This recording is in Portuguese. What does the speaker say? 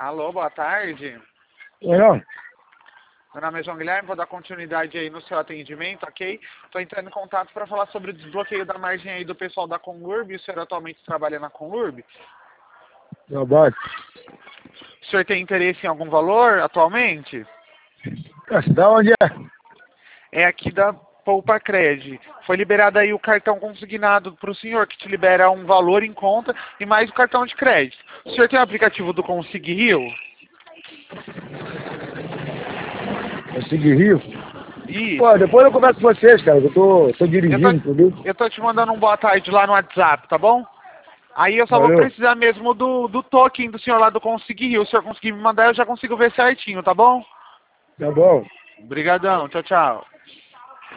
Alô, boa tarde. Oi, não? Meu nome é João Guilherme, vou dar continuidade aí no seu atendimento, ok? Estou entrando em contato para falar sobre o desbloqueio da margem aí do pessoal da Conlurb. O senhor atualmente trabalha na Conlurb? Trabalho. O senhor tem interesse em algum valor atualmente? Da onde é? É aqui da Poupa Cred. Foi liberado aí o cartão consignado para o senhor, que te libera um valor em conta e mais o cartão de crédito. O senhor tem o aplicativo do Consig Rio? Consegui Rio? Isso. Pô, depois eu converso com vocês, cara. Eu tô dirigindo, entendeu? Eu tô te mandando um boa tarde lá no WhatsApp, tá bom? Aí eu só vou Valeu. precisar mesmo do token do senhor lá do Consig Rio. Se o senhor conseguir me mandar, eu já consigo ver certinho, tá bom? Tá bom. Obrigadão, tchau, tchau.